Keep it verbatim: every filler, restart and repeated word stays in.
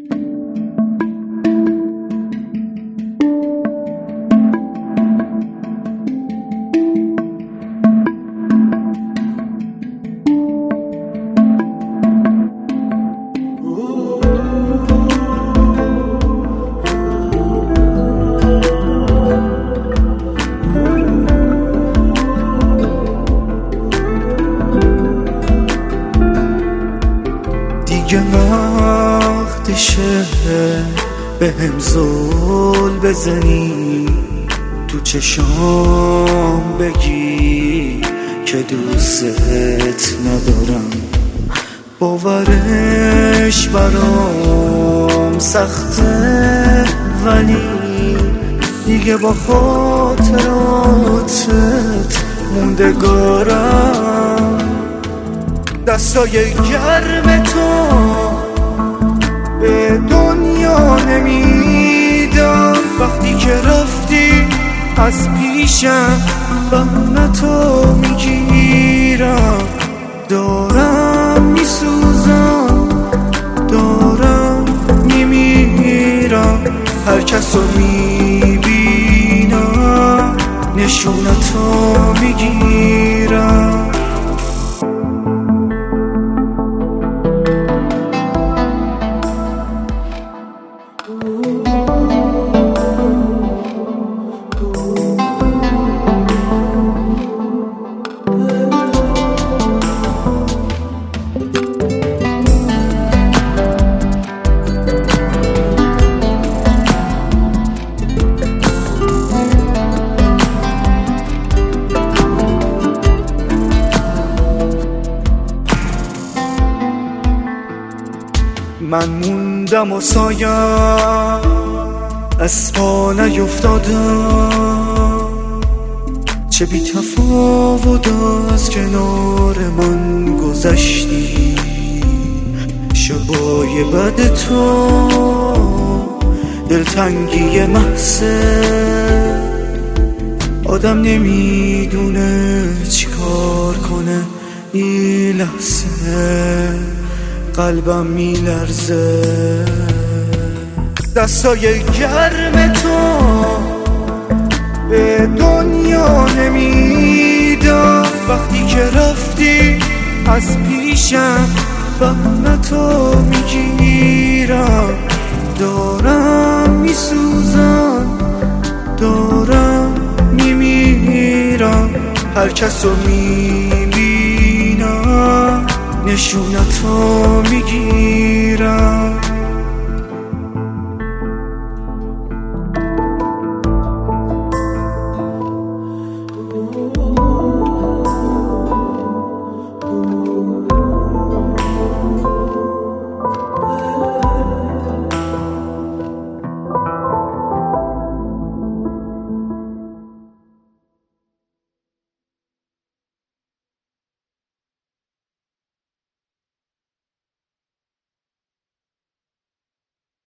دیگه وقتشه به هم زل بزنی، تو چشام بگی که دوستت ندارم. باورش برام سخته ولی دیگه با خاطراتت موندگارم. دستای گرم تو به دنیا نمیدم، وقتی که رفتی از پیشم غم تو میگیرم. دارم میسوزم، دارم میمیرم، هر کس رو میبینم نشونتو میگیرم. من موندم و سایم از پا نیفتادم، چه بی تفاوت از کنار من گذشتی. شبای بد تو دلتنگی محضه، آدم نمیدونه چیکار کنه. این لحظه قلبم میلرزه. دستای گرم تو به دنیا نمیدم، وقتی که رفتی از پیشم غم تو میگیرم. دارم میسوزم، دارم میمیرم، هر کس رو میبینم نشونتو میگیرم.